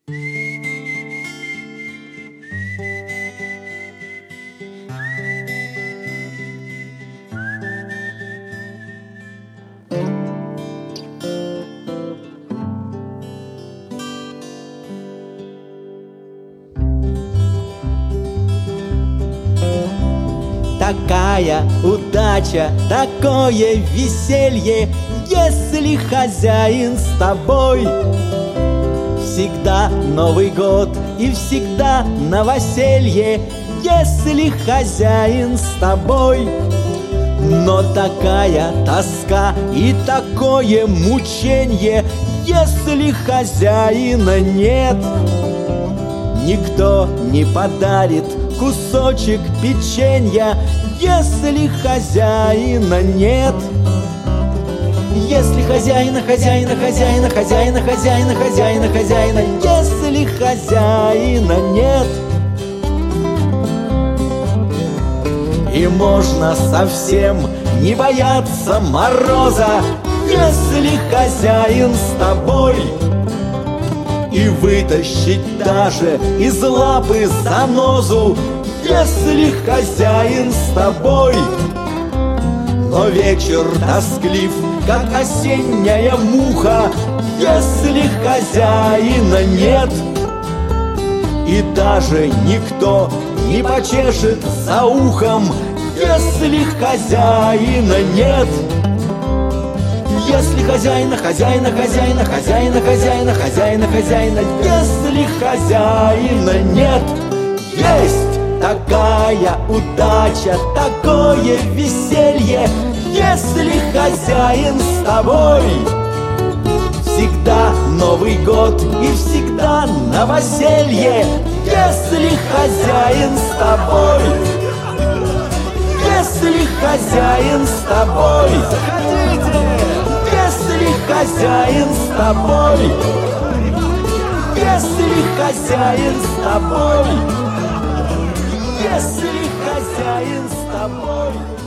Такая удача, такое веселье, если хозяин с тобой. Всегда Новый год и всегда новоселье, если хозяин с тобой. Но такая тоска и такое мученье, если хозяина нет. Никто не подарит кусочек печенья, если хозяина нет. Если хозяина, хозяина, хозяина, хозяина, хозяина, хозяина, хозяина, если хозяина нет. И можно совсем не бояться мороза, если хозяин с тобой. И вытащить даже из лапы занозу, если хозяин с тобой. Но вечер тосклив, как осенняя муха, если хозяина нет. И даже никто не почешет за ухом, если хозяина нет. Если хозяина, хозяина, хозяина, хозяина, хозяина, хозяина, хозяина, если хозяина нет. Есть такая удача, такое веселье, если хозяин с тобой. Всегда Новый год и всегда новоселье, если хозяин с тобой. Если хозяин с тобой. Если хозяин с тобой. Если хозяин с тобой. Если хозяин с тобой.